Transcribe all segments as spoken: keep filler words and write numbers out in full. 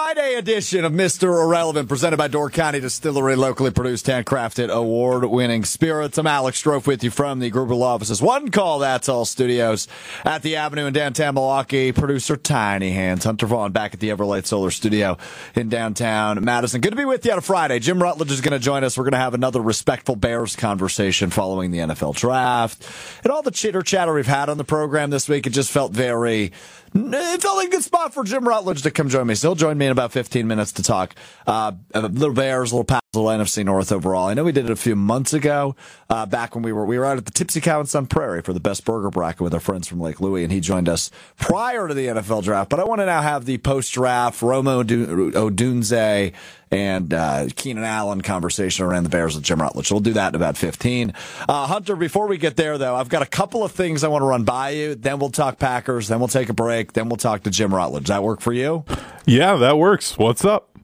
Friday edition of Mister Irrelevant, presented by Door County Distillery, locally produced, handcrafted, award-winning spirits. I'm Alex Strofe with you from the Gruber Law Offices One Call That's All Studios at the Avenue in downtown Milwaukee. Producer Tiny Hands, Hunter Vaughn back at the Everlight Solar Studio in downtown Madison. Good to be with you on a Friday. Jim Rutledge is going to join us. We're going to have another respectful Bears conversation following the N F L draft. And all the chitter-chatter we've had on the program this week, it just felt very... It felt like a good spot for Jim Rutledge to come join me. So he'll join me in about fifteen minutes to talk uh, a little Bears, a little Pats, a little N F C North overall. I know we did it a few months ago, uh, back when we were we were out at the Tipsy Cow in Sun Prairie for the best burger bracket with our friends from Lake Louie, and he joined us prior to the N F L draft. But I want to now have the post-draft Romo Odunze and uh, Keenan Allen conversation around the Bears with Jim Rutledge. So we'll do that in about fifteen. Uh, Hunter, before we get there, though, I've got a couple of things I want to run by you. Then we'll talk Packers. Then we'll take a break. Then we'll talk to Jim Rutledge. Does that work for you? Yeah, that works. What's up?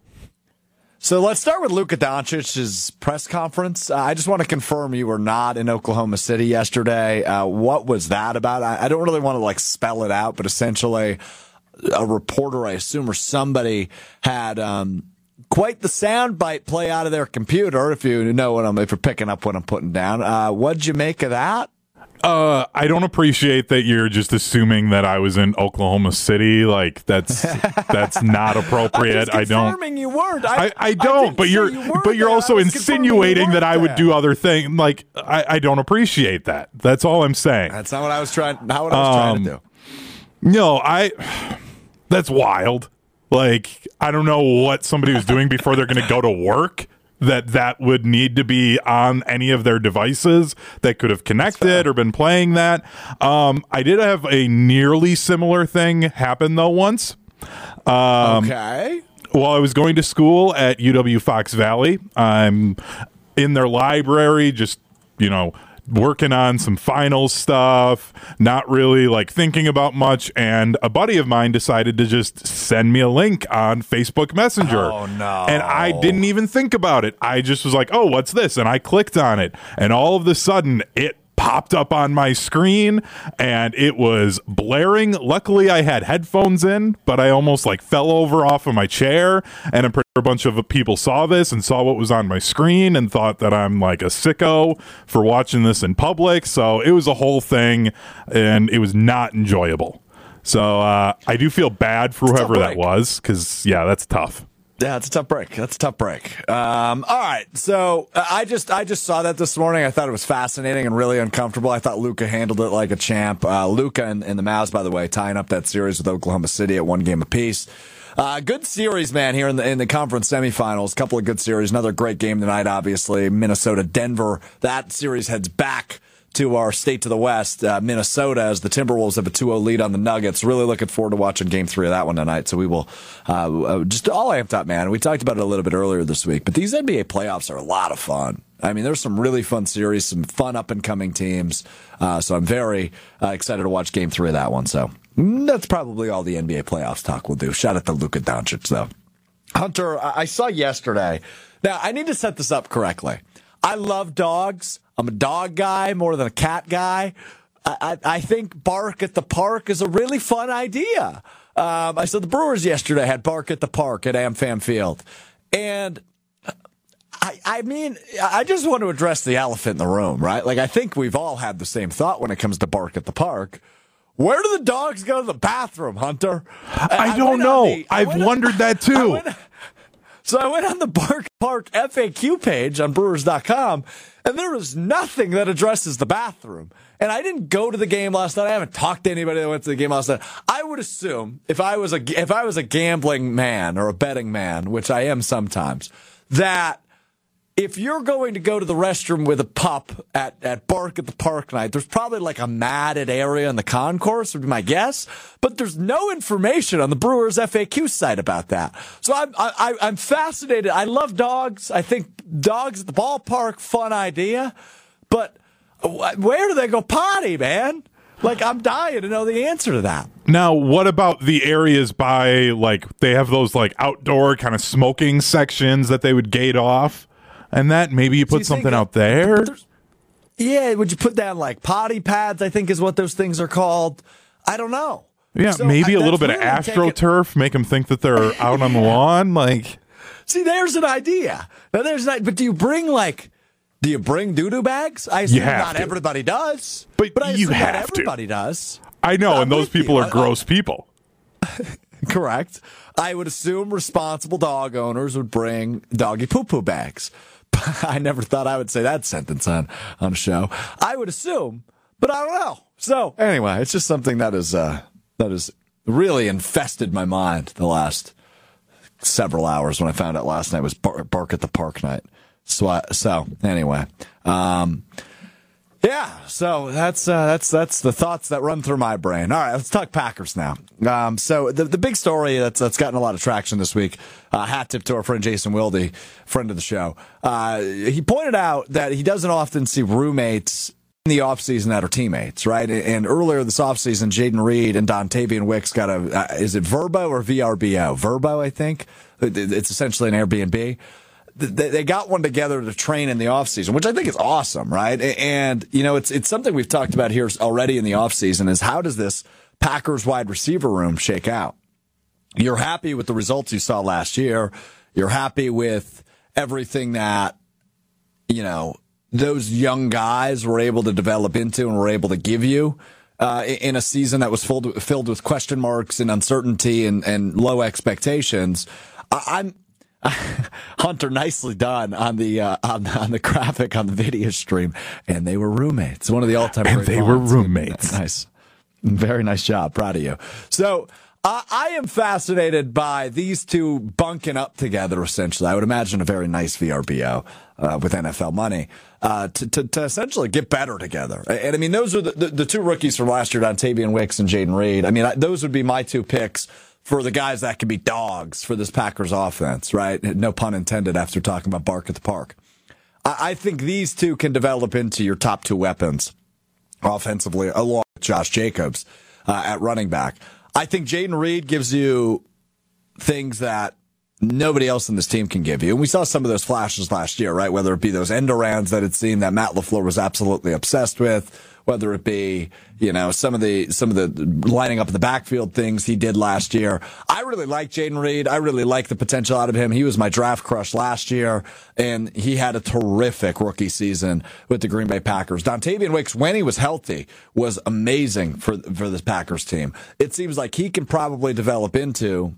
So let's start with Luka Doncic's press conference. Uh, I just want to confirm you were not in Oklahoma City yesterday. Uh, what was that about? I, I don't really want to like spell it out, but essentially a reporter, I assume, or somebody had um, quite the soundbite play out of their computer. If you know what I'm, if you're picking up what I'm putting down, uh, what'd you make of that? Uh, I don't appreciate that you're just assuming that I was in Oklahoma City. Like that's that's not appropriate. I'm just I don't. Confirming you weren't. I, I, I don't. I but you're you but you're there. also insinuating you that I would there. do other things. Like I, I don't appreciate that. That's all I'm saying. That's not what I was trying. Not what I was Um, trying to do. No, I. That's wild. Like I don't know what somebody was doing before they're going to go to work. That that would need to be on any of their devices that could have connected or been playing that. Um, I did have a nearly similar thing happen, though, once. Um, Okay. While I was going to school at U W Fox Valley, I'm in their library, just, you know, working on some final stuff, not really like thinking about much, and a buddy of mine decided to just send me a link on Facebook Messenger. Oh no. And I didn't even think about it. I just was like, oh, what's this? And I clicked on it, and all of a sudden it popped up on my screen and it was blaring. Luckily I had headphones in, but I almost like fell over off of my chair, and I'm pretty sure a bunch of people saw this and saw what was on my screen and thought that I'm like a sicko for watching this in public. So it was a whole thing, and it was not enjoyable. So uh, I do feel bad for whoever that was, because yeah, that's tough. Yeah, it's a tough break. That's a tough break. Um, all right, so uh, I just I just saw that this morning. I thought it was fascinating and really uncomfortable. I thought Luka handled it like a champ. Uh, Luka and, and the Mavs, by the way, tying up that series with Oklahoma City at one game apiece. Uh, good series, man, here in the in the conference semifinals. Couple of good series. Another great game tonight, obviously. Minnesota, Denver. That series heads back to our state to the west, uh, Minnesota, as the Timberwolves have a two oh lead on the Nuggets. Really looking forward to watching game three of that one tonight. So we will uh, uh, just all amped up, man. We talked about it a little bit earlier this week, but these N B A playoffs are a lot of fun. I mean, there's some really fun series, some fun up-and-coming teams. Uh, so I'm very uh, excited to watch game three of that one. So mm, that's probably all the N B A playoffs talk will do. Shout out to Luka Doncic, though. Hunter, I, I saw yesterday. Now, I need to set this up correctly. I love dogs. I'm a dog guy more than a cat guy. I, I, I think bark at the park is a really fun idea. Um, I saw the Brewers yesterday had bark at the park at AmFam Field. And I, I mean, I just want to address the elephant in the room, right? Like, I think we've all had the same thought when it comes to bark at the park. Where do the dogs go to the bathroom, Hunter? I, I don't know. The, I've wondered on, that too. I went, so I went on the Bark Park F A Q page on Brewers dot com, and there is nothing that addresses the bathroom. And I didn't go to the game last night. I haven't talked to anybody that went to the game last night. I would assume if I was a if I was a gambling man or a betting man, which I am sometimes, that if you're going to go to the restroom with a pup at, at Bark at the Park night, there's probably like a matted area in the concourse, would be my guess. But there's no information on the Brewers F A Q site about that. So I'm, I, I'm fascinated. I love dogs. I think dogs at the ballpark, fun idea. But where do they go potty, man? Like, I'm dying to know the answer to that. Now, what about the areas by, like, they have those, like, outdoor kind of smoking sections that they would gate off? And that maybe you put you something out there. Yeah, would you put down like potty pads, I think is what those things are called. I don't know. Yeah, So, maybe I, a little bit really of AstroTurf, make them think that they're out on the lawn. Like, see, there's an idea. Now, there's not, but do you bring like, do you bring doo-doo bags? I assume not to. Everybody does. But, but I you assume have not everybody to. does. I know, I'm and those people you. are gross people. Correct. I would assume responsible dog owners would bring doggy poo-poo bags. I never thought I would say that sentence on, on a show. I would assume, but I don't know. So anyway, it's just something that is uh, that has really infested my mind the last several hours when I found out last night was bar- Bark at the Park night. So, I, so anyway, um, yeah. So that's uh, that's that's the thoughts that run through my brain. All right, let's talk Packers now. Um, so the the big story that's that's gotten a lot of traction this week. Uh, hat tip to our friend Jason Wilde, friend of the show. Uh, he pointed out that he doesn't often see roommates in the offseason that are teammates, right? And earlier this offseason, Jaden Reed and Dontavian Wicks got a, uh, is it Verbo or V R B O? Verbo, I think. It's essentially an Airbnb. They got one together to train in the offseason, which I think is awesome, right? And, you know, it's it's something we've talked about here already in the offseason is how does this Packers wide receiver room shake out? You're happy with the results you saw last year. You're happy with everything that, you know, those young guys were able to develop into and were able to give you uh, in a season that was filled, filled with question marks and uncertainty and, and low expectations. I, I'm Hunter, nicely done on the uh, on, on the graphic on the video stream, and they were roommates. One of the all-time and great they bonds. were roommates. Nice, very nice job. Proud of you. So uh, I am fascinated by these two bunking up together. Essentially, I would imagine a very nice V R B O uh, with N F L money uh, to, to to essentially get better together. And I mean, those are the, the, the two rookies from last year, Dontavian Wicks and Jaden Reed. I mean, I, those would be my two picks for the guys that can be dogs for this Packers offense, right? No pun intended after talking about Bark at the Park. I, I think these two can develop into your top two weapons offensively, along with Josh Jacobs uh, at running back. I think Jaden Reed gives you things that nobody else in this team can give you. And we saw some of those flashes last year, right? Whether it be those end arounds that it seemed that Matt LaFleur was absolutely obsessed with, whether it be, you know, some of the some of the lining up in the backfield things he did last year. I really like Jaden Reed. I really like the potential out of him. He was my draft crush last year, and he had a terrific rookie season with the Green Bay Packers. Dontavian Wicks, when he was healthy, was amazing for for this Packers team. It seems like he can probably develop into,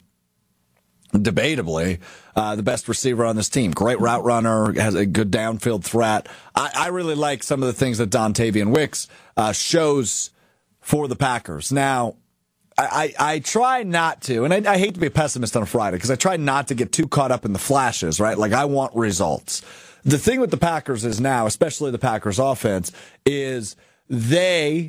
debatably, uh, the best receiver on this team. Great route runner, has a good downfield threat. I, I really like some of the things that Dontavian Wicks uh, shows for the Packers. Now, I, I, I try not to, and I, I hate to be a pessimist on a Friday, because I try not to get too caught up in the flashes, right? Like, I want results. The thing with the Packers is now, especially the Packers offense, is they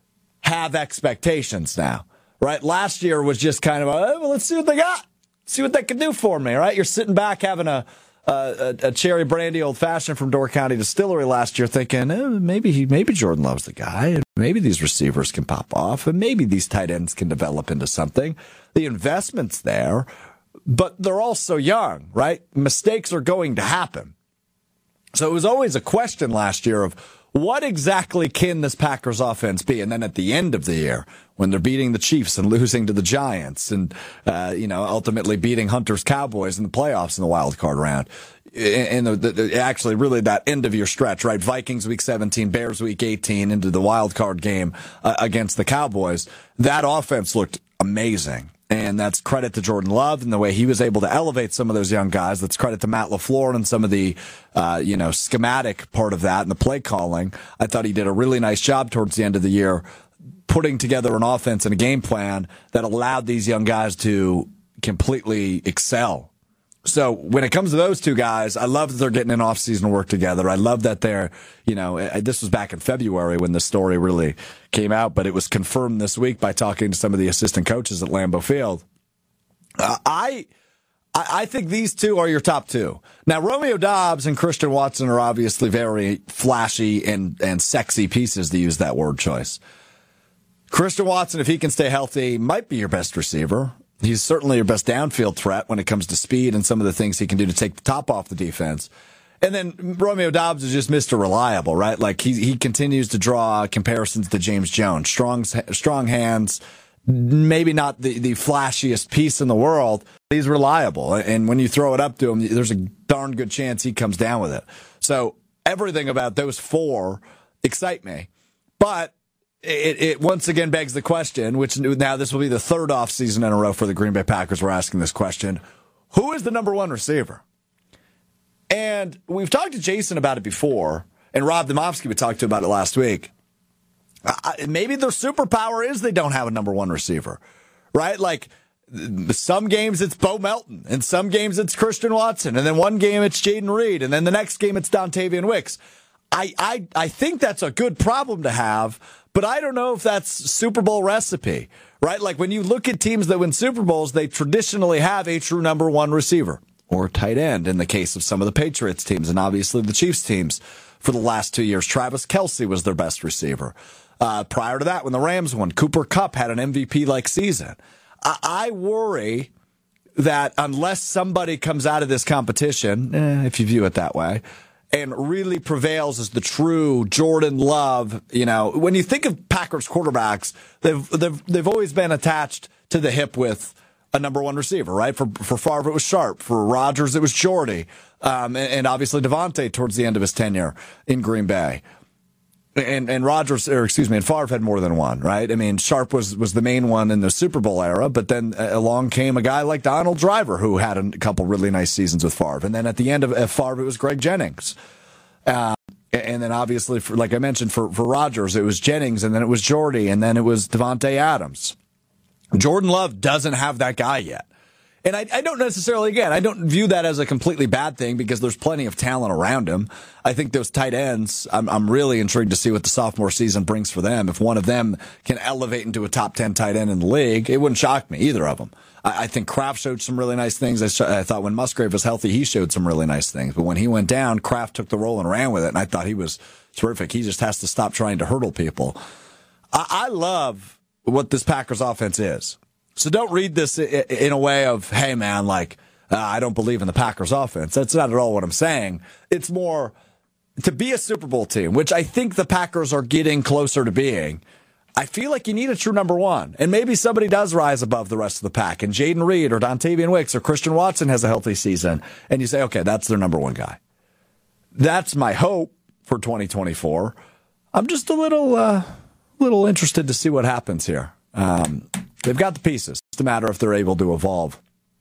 have expectations now, right? Last year was just kind of, oh, well, let's see what they got. See what they can do for me, right? You're sitting back having a a, a cherry brandy old fashioned from Door County Distillery last year, thinking eh, maybe he, maybe Jordan Love's the guy, and maybe these receivers can pop off, and maybe these tight ends can develop into something. The investment's there, but they're all so young, right? Mistakes are going to happen. So it was always a question last year of what exactly can this Packers offense be? And then at the end of the year, when they're beating the Chiefs and losing to the Giants and, uh, you know, ultimately beating Hunter's Cowboys in the playoffs in the wild card round. And the, the, actually really that end of your stretch, right? Vikings week seventeen, Bears week eighteen into the wild card game uh, against the Cowboys. That offense looked amazing. And that's credit to Jordan Love and the way he was able to elevate some of those young guys. That's credit to Matt LaFleur and some of the, uh, you know, schematic part of that and the play calling. I thought he did a really nice job towards the end of the year putting together an offense and a game plan that allowed these young guys to completely excel. So when it comes to those two guys, I love that they're getting an off-season work together. I love that they're, you know, this was back in February when the story really came out, but it was confirmed this week by talking to some of the assistant coaches at Lambeau Field. Uh, I, I think these two are your top two. Now, Romeo Doubs and Christian Watson are obviously very flashy and, and sexy pieces, to use that word choice. Christian Watson, if he can stay healthy, might be your best receiver. He's certainly your best downfield threat when it comes to speed and some of the things he can do to take the top off the defense. And then Romeo Doubs is just Mister Reliable, right? Like he he continues to draw comparisons to James Jones. Strong, strong hands, maybe not the, the flashiest piece in the world. He's reliable. And when you throw it up to him, there's a darn good chance he comes down with it. So everything about those four excite me. But it, it once again begs the question, which now this will be the third offseason in a row for the Green Bay Packers. We're asking this question. Who is the number one receiver? And we've talked to Jason about it before, and Rob Demovsky, we talked to about it last week. Uh, maybe their superpower is they don't have a number one receiver, right? Like, some games it's Bo Melton, and some games it's Christian Watson, and then one game it's Jaden Reed, and then the next game it's Dontavian Wicks. I, I, I think that's a good problem to have, but I don't know if that's Super Bowl recipe, right? Like when you look at teams that win Super Bowls, they traditionally have a true number one receiver or tight end in the case of some of the Patriots teams and obviously the Chiefs teams for the last two years. Travis Kelce was their best receiver. Uh, prior to that, when the Rams won, Cooper Kupp had an M V P-like season. I, I worry that unless somebody comes out of this competition, eh, if you view it that way, and really prevails as the true Jordan Love, you know, when you think of Packers quarterbacks, they've they've they've always been attached to the hip with a number one receiver, right? For for Favre, it was Sharp. For Rodgers, it was Jordy. Um, and, and obviously Devontae towards the end of his tenure in Green Bay. And and Rodgers, or excuse me, and Favre had more than one, right? I mean, Sharp was was the main one in the Super Bowl era, but then along came a guy like Donald Driver who had a couple really nice seasons with Favre. And then at the end of Favre, it was Greg Jennings. Uh, and then obviously, for, like I mentioned, for, for Rodgers, it was Jennings, and then it was Jordy, and then it was Devontae Adams. Jordan Love doesn't have that guy yet. And I, I don't necessarily, again, I don't view that as a completely bad thing because there's plenty of talent around him. I think those tight ends, I'm, I'm really intrigued to see what the sophomore season brings for them. If one of them can elevate into a top ten tight end in the league, it wouldn't shock me, either of them. I, I think Kraft showed some really nice things. I, sh- I thought when Musgrave was healthy, he showed some really nice things. But when he went down, Kraft took the role and ran with it, and I thought he was terrific. He just has to stop trying to hurdle people. I, I love what this Packers offense is. So don't read this in a way of, hey, man, like, uh, I don't believe in the Packers offense. That's not at all what I'm saying. It's more to be a Super Bowl team, which I think the Packers are getting closer to being. I feel like you need a true number one. And maybe somebody does rise above the rest of the pack. And Jaden Reed or Dontavian Wicks or Christian Watson has a healthy season. And you say, okay, that's their number one guy. That's my hope for twenty twenty-four. I'm just a little, uh, little interested to see what happens here. Um, They've got the pieces. It's a matter if they're able to evolve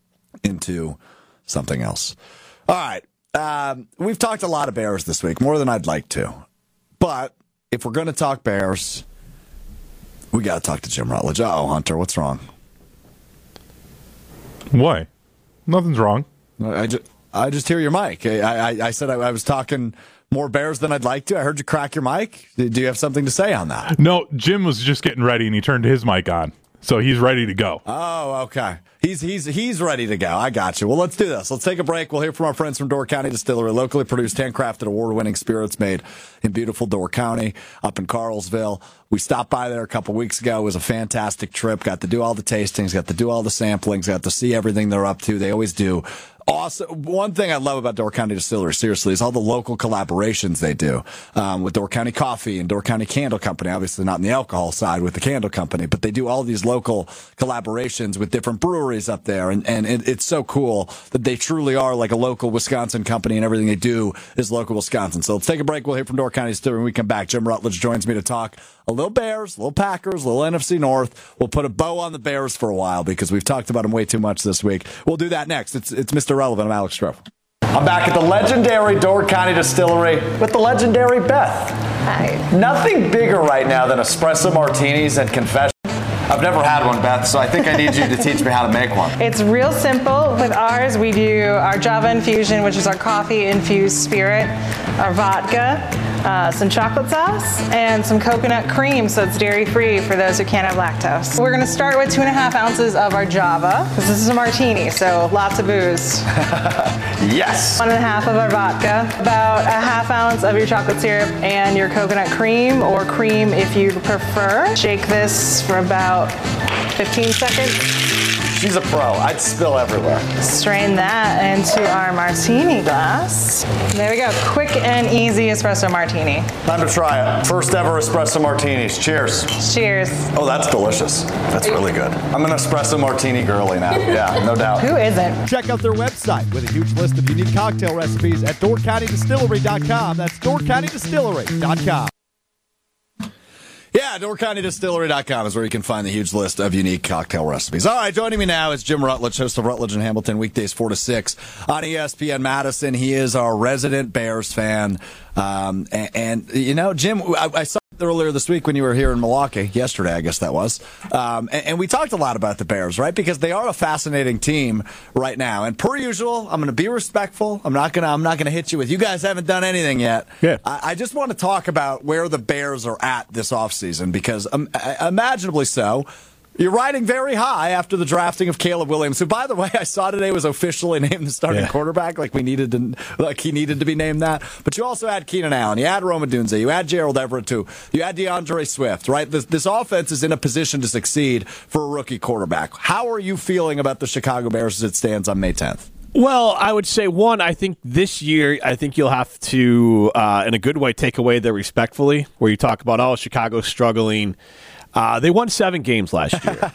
into something else. All right. Um, we've talked a lot of Bears this week, more than I'd like to. But if we're going to talk Bears, we got to talk to Jim Rutledge. Uh-oh, Hunter, what's wrong? Why? Nothing's wrong. I just, I just hear your mic. I, I, I said I, I was talking more Bears than I'd like to. I heard you crack your mic. Do you have something to say on that? No, Jim was just getting ready, and he turned his mic on. So he's ready to go. Oh, okay. He's he's he's ready to go. I got you. Well, let's do this. Let's take a break. We'll hear from our friends from Door County Distillery, locally produced, handcrafted, award-winning spirits made in beautiful Door County up in Carlsville. We stopped by there a couple weeks ago. It was a fantastic trip. Got to do all the tastings, got to do all the samplings, got to see everything they're up to. They always do. Awesome. One thing I love about Door County Distillery, seriously, is all the local collaborations they do um, with Door County Coffee and Door County Candle Company. Obviously not in the alcohol side with the Candle Company, but they do all these local collaborations with different breweries up there. And, and it, it's so cool that they truly are like a local Wisconsin company, and everything they do is local Wisconsin. So let's take a break. We'll hear from Door County Distillery when we come back. Jim Rutledge joins me to talk a little Bears, a little Packers, a little N F C North. We'll put a bow on the Bears for a while because we've talked about them way too much this week. We'll do that next. It's, it's Mister Relevant. I'm Alex Stroh. I'm back at the legendary Door County Distillery with the legendary Beth. Hi. Nothing bigger right now than espresso martinis and confessions. I've never had one, Beth, so I think I need you to teach me how to make one. It's real simple. With ours, we do our Java Infusion, which is our coffee-infused spirit, our vodka, uh, some chocolate sauce, and some coconut cream, so it's dairy-free for those who can't have lactose. We're going to start with two and a half ounces of our Java, because this is a martini, so lots of booze. Yes. One and a half of our vodka, about a half ounce of your chocolate syrup and your coconut cream, or cream if you prefer. Shake this for about fifteen seconds. She's a pro. I'd spill everywhere. Strain that into our martini glass. There we go. Quick and easy espresso martini. Time to try it. First ever espresso martinis. Cheers. Cheers. Oh, that's delicious. That's really good. I'm an espresso martini girly now. Yeah, no doubt. Who isn't? Check out their website with a huge list of unique cocktail recipes at door county distillery dot com. That's door county distillery dot com. Yeah, door county distillery dot com is where you can find the huge list of unique cocktail recipes. All right, joining me now is Jim Rutledge, host of Rutledge and Hamilton, weekdays four to six on E S P N Madison. He is our resident Bears fan. Um, and, and, you know, Jim, I, I saw earlier this week when you were here in Milwaukee, yesterday, I guess that was. Um, and, and we talked a lot about the Bears, right? Because they are a fascinating team right now. And per usual, I'm going to be respectful. I'm not going to I'm not going to hit you with, you guys haven't done anything yet. Yeah. I, I just want to talk about where the Bears are at this offseason because um, imaginably so. You're riding very high after the drafting of Caleb Williams, who, by the way, I saw today was officially named the starting yeah. quarterback, like we needed to, like he needed to be named that. But you also had Keenan Allen, you had Rome Odunze, you had Gerald Everett too, you had DeAndre Swift, right? This, this offense is in a position to succeed for a rookie quarterback. How are you feeling about the Chicago Bears as it stands on May tenth? Well, I would say, one, I think this year, I think you'll have to, uh, in a good way, take away the respectfully, where you talk about, oh, Chicago's struggling. Uh, they won seven games last year,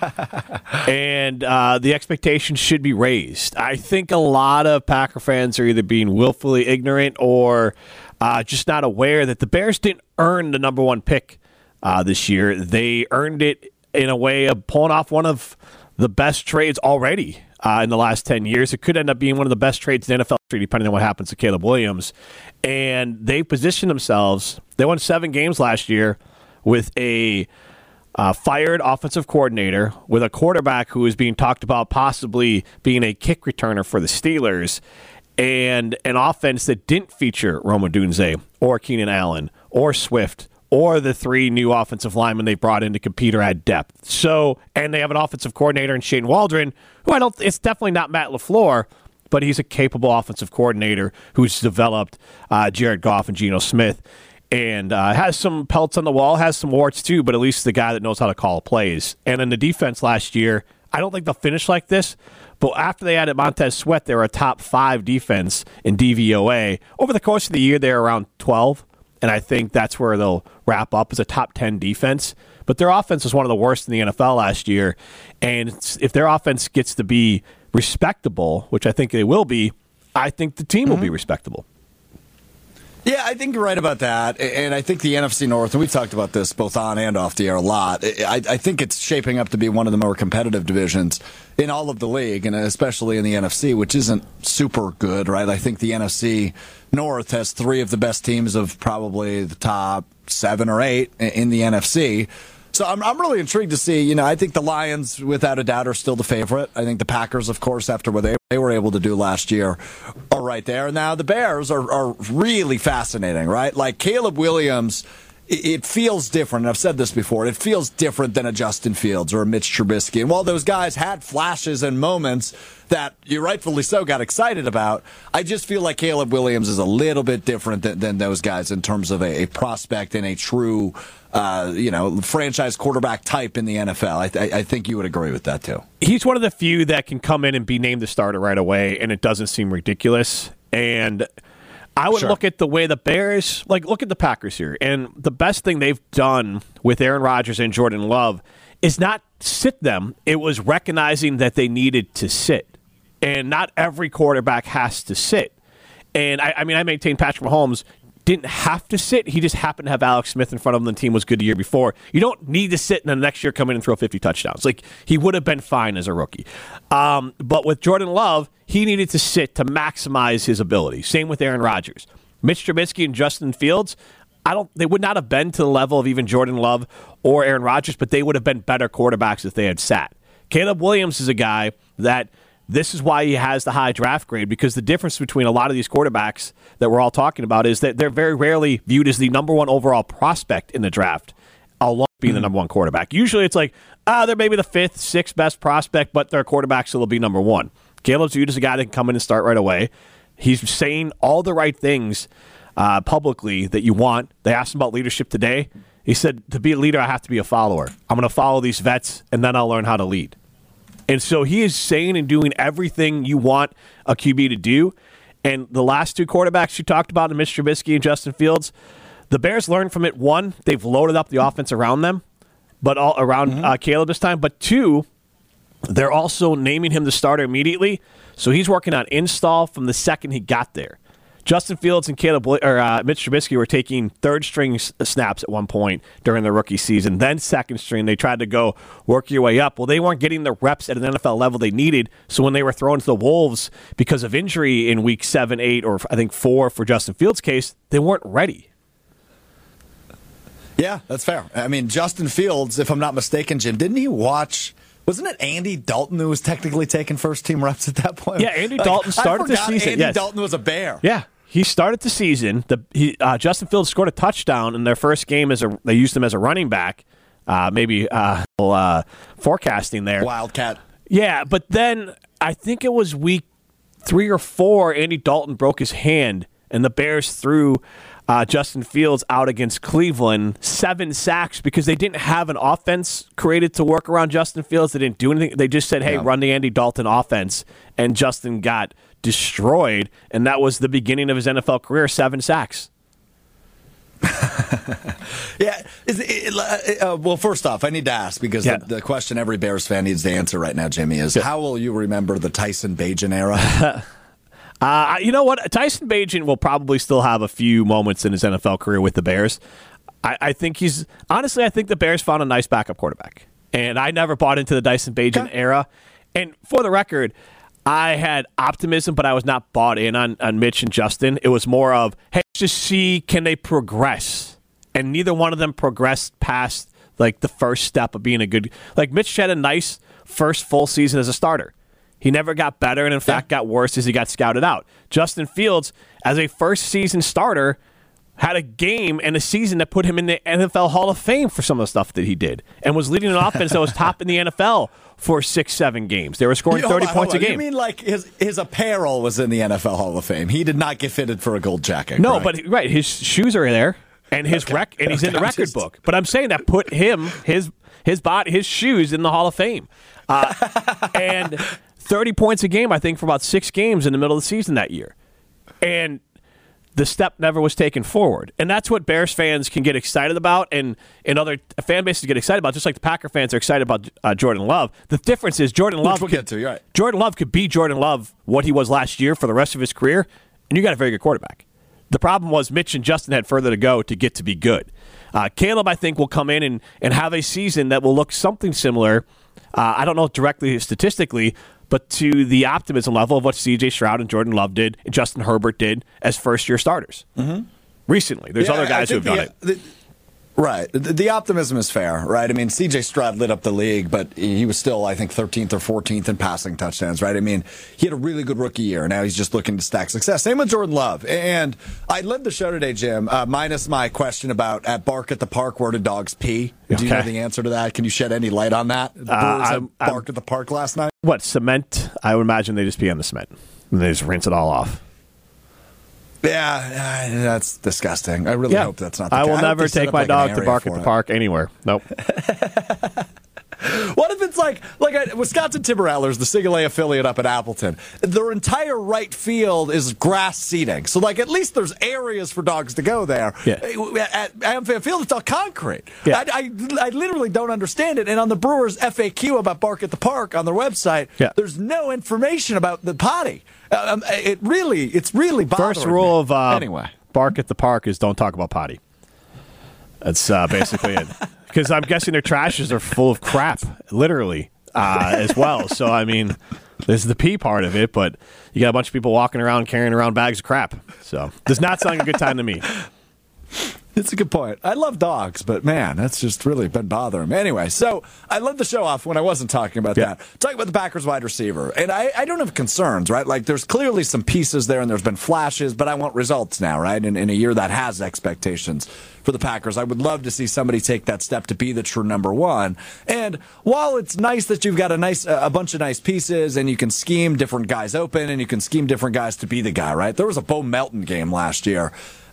and uh, the expectations should be raised. I think a lot of Packer fans are either being willfully ignorant or uh, just not aware that the Bears didn't earn the number one pick uh, this year. They earned it in a way of pulling off one of the best trades already uh, in the last ten years. It could end up being one of the best trades in N F L history, depending on what happens to Caleb Williams. And they positioned themselves. They won seven games last year with a Uh, fired offensive coordinator, with a quarterback who is being talked about possibly being a kick returner for the Steelers, and an offense that didn't feature Rome Odunze or Keenan Allen or Swift or the three new offensive linemen they brought in to compete or add depth. So, and they have an offensive coordinator in Shane Waldron, who I don't, it's definitely not Matt LaFleur, but he's a capable offensive coordinator who's developed uh, Jared Goff and Geno Smith. And uh, has some pelts on the wall, has some warts too, but at least the guy that knows how to call plays. And in the defense last year, I don't think they'll finish like this, but after they added Montez Sweat, they were a top five defense in D V O A. Over the course of the year, they're around twelve, and I think that's where they'll wrap up as a top ten defense. But their offense was one of the worst in the N F L last year, and if their offense gets to be respectable, which I think they will be, I think the team mm-hmm. will be respectable. Yeah, I think you're right about that. And I think the N F C North, and we've talked about this both on and off the air a lot, I, I think it's shaping up to be one of the more competitive divisions in all of the league, and especially in the N F C, which isn't super good, right? I think the N F C North has three of the best teams of probably the top seven or eight in the N F C. So I'm I'm really intrigued to see, you know, I think the Lions, without a doubt, are still the favorite. I think the Packers, of course, after what they, they were able to do last year, are right there. And now the Bears are, are really fascinating, right? Like Caleb Williams, it feels different. And I've said this before. It feels different than a Justin Fields or a Mitch Trubisky. And while those guys had flashes and moments that you rightfully so got excited about, I just feel like Caleb Williams is a little bit different than, than those guys in terms of a, a prospect and a true, uh, you know, franchise quarterback type in the N F L. I, th- I think you would agree with that, too. He's one of the few that can come in and be named the starter right away, and it doesn't seem ridiculous. And I would sure. look at the way the Bears, like, look at the Packers here. And the best thing they've done with Aaron Rodgers and Jordan Love is not sit them. It was recognizing that they needed to sit. And not every quarterback has to sit. And, I, I mean, I maintain Patrick Mahomes didn't have to sit. He just happened to have Alex Smith in front of him. The team was good the year before. You don't need to sit and then the next year come in and throw fifty touchdowns. Like, he would have been fine as a rookie. Um, but with Jordan Love, he needed to sit to maximize his ability. Same with Aaron Rodgers. Mitch Trubisky and Justin Fields, I don't. They would not have been to the level of even Jordan Love or Aaron Rodgers, but they would have been better quarterbacks if they had sat. Caleb Williams is a guy that this is why he has the high draft grade, because the difference between a lot of these quarterbacks that we're all talking about is that they're very rarely viewed as the number one overall prospect in the draft, along with being the number one quarterback. Usually it's like, ah, they're maybe the fifth, sixth best prospect, but they're quarterbacks, so they'll be number one. Caleb's viewed as a guy that can come in and start right away. He's saying all the right things uh, publicly that you want. They asked him about leadership today. He said, to be a leader, I have to be a follower. I'm going to follow these vets, and then I'll learn how to lead. And so he is saying and doing everything you want a Q B to do. And the last two quarterbacks you talked about, Mitch Trubisky and Justin Fields, the Bears learned from it. One, they've loaded up the offense around them, but all around mm-hmm. uh, Caleb this time. But two, they're also naming him the starter immediately. So he's working on install from the second he got there. Justin Fields and Caleb or uh, Mitch Trubisky were taking third string s- snaps at one point during the rookie season, then second string. They tried to go work your way up. Well, they weren't getting the reps at an N F L level they needed. So when they were thrown to the Wolves because of injury in week seven, eight, or I think four for Justin Fields' case, they weren't ready. Yeah, that's fair. I mean, Justin Fields, if I'm not mistaken, Jim, didn't he watch? Wasn't it Andy Dalton who was technically taking first team reps at that point? Yeah, Andy like, Dalton started the season. Andy yes. Dalton was a Bear. Yeah, he started the season. The he, uh, Justin Fields scored a touchdown in their first game as a. They used him as a running back. Uh, maybe uh, uh, forecasting there. Wildcat. Yeah, but then I think it was week three or four. Andy Dalton broke his hand, and the Bears threw Uh, Justin Fields out against Cleveland, seven sacks because they didn't have an offense created to work around Justin Fields. They didn't do anything. They just said, hey, yeah. run the Andy Dalton offense, and Justin got destroyed, and that was the beginning of his N F L career, seven sacks. yeah. Is it, uh, well, first off, I need to ask because yeah. the, the question every Bears fan needs to answer right now, Jimmy, is yeah. how will you remember the Tyson Bagent era? Uh, you know what? Tyson Bagent will probably still have a few moments in his N F L career with the Bears. I, I think he's honestly, I think the Bears found a nice backup quarterback, and I never bought into the Tyson Bagent okay. era. And for the record, I had optimism, but I was not bought in on, on Mitch and Justin. It was more of, hey, just see can they progress, and neither one of them progressed past like the first step of being a good. Like Mitch had a nice first full season as a starter. He never got better, and in fact got worse as he got scouted out. Justin Fields, as a first-season starter, had a game and a season that put him in the N F L Hall of Fame for some of the stuff that he did, and was leading an offense that was top in the N F L for six, seven games. They were scoring thirty on, points a game. You mean like his his apparel was in the N F L Hall of Fame? He did not get fitted for a gold jacket. No, right? but right, his shoes are there, and his okay. rec, and he's in the record just... book. But I'm saying that put him his his body his shoes in the Hall of Fame, uh, and. thirty points a game, I think, for about six games in the middle of the season that year. And the step never was taken forward. And that's what Bears fans can get excited about, and, and other fan bases get excited about, just like the Packer fans are excited about uh, Jordan Love. The difference is Jordan Love, we'll could, get to, right. Jordan Love could be Jordan Love, what he was last year for the rest of his career, and you got a very good quarterback. The problem was Mitch and Justin had further to go to get to be good. Uh, Caleb, I think, will come in and, and have a season that will look something similar. Uh, I don't know directly statistically, but to the optimism level of what C J Stroud and Jordan Love did and Justin Herbert did as first-year starters. Mm-hmm. Recently. There's yeah, other guys who have done the, it. The, right. The, the optimism is fair, right? I mean, C J Stroud lit up the league, but he was still, I think, thirteenth or fourteenth in passing touchdowns, right? I mean, he had a really good rookie year. Now he's just looking to stack success. Same with Jordan Love. And I led the show today, Jim, uh, minus my question about at Bark at the Park, where do dogs pee? Do okay. you know the answer to that? Can you shed any light on that? The uh, Brewers I'm, at Bark I'm, at the Park last night? What, cement? I would imagine they just pee on the cement. And they just rinse it all off. Yeah, uh, that's disgusting. I really yeah. hope that's not the I case. will I never take my like dog to bark at the it. park anywhere. Nope. What if it's like like a, Wisconsin Timberrattlers, the Sigalay affiliate up at Appleton? Their entire right field is grass seating, so like at least there's areas for dogs to go there. Yeah. At Amfam Field, it's all concrete. Yeah. I, I, I literally don't understand it. And on the Brewers F A Q about Bark at the Park on their website, yeah. there's no information about the potty. Um, it really, it's really bothering First rule me. of uh, anyway. Bark at the Park is don't talk about potty. That's uh, basically it. Because I'm guessing their trashes are full of crap, literally, uh, as well. So, I mean, there's the pee part of it, but you got a bunch of people walking around carrying around bags of crap. So, does not sound like a good time to me. It's a good point. I love dogs, but man, that's just really been bothering me. Anyway, so I led the show off when I wasn't talking about yeah. that. Talking about the Packers wide receiver. And I, I don't have concerns, right? Like, there's clearly some pieces there and there's been flashes, but I want results now, right? In, in a year that has expectations for the Packers, I would love to see somebody take that step to be the true number one. And while it's nice that you've got a nice, a bunch of nice pieces and you can scheme different guys open and you can scheme different guys to be the guy, right? There was a Bo Melton game last year.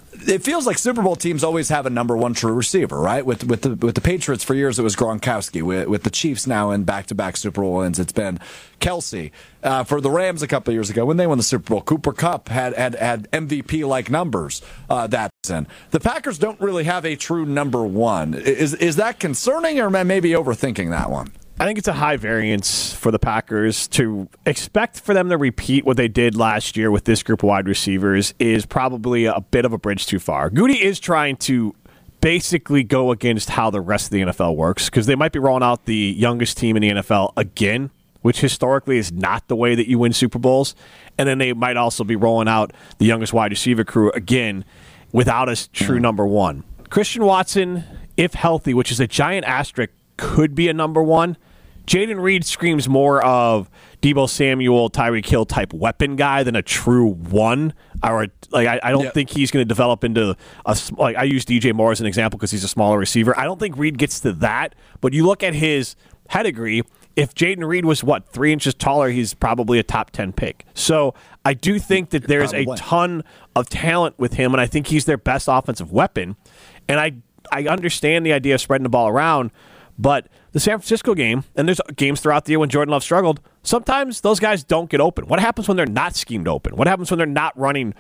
It feels like Super Bowl teams always have a number one true receiver, right? With with the with the Patriots for years, it was Gronkowski. With, with the Chiefs now in back-to-back Super Bowl wins, it's been Kelsey. Uh, for the Rams a couple of years ago, when they won the Super Bowl, Cooper Kupp had had, had M V P-like numbers uh, that season. The Packers don't really have a true number one. Is is that concerning, or am I maybe overthinking that one? I think it's a high variance for the Packers. To expect for them to repeat what they did last year with this group of wide receivers is probably a bit of a bridge too far. Goody is trying to basically go against how the rest of the N F L works, because they might be rolling out the youngest team in the N F L again, which historically is not the way that you win Super Bowls. And then they might also be rolling out the youngest wide receiver crew again without a true number one. Christian Watson, if healthy, which is a giant asterisk, could be a number one. Jayden Reed screams more of Deebo Samuel, Tyreek Hill type weapon guy than a true one. Or like I, I don't yep. think he's going to develop into a like I use D J Moore as an example because he's a smaller receiver. I don't think Reed gets to that. But you look at his pedigree. If Jayden Reed was what three inches taller, he's probably a top ten pick. So I do think that there's a ton of talent with him, and I think he's their best offensive weapon. And I I understand the idea of spreading the ball around. But the San Francisco game, and there's games throughout the year when Jordan Love struggled, sometimes those guys don't get open. What happens when they're not schemed open? What happens when they're not running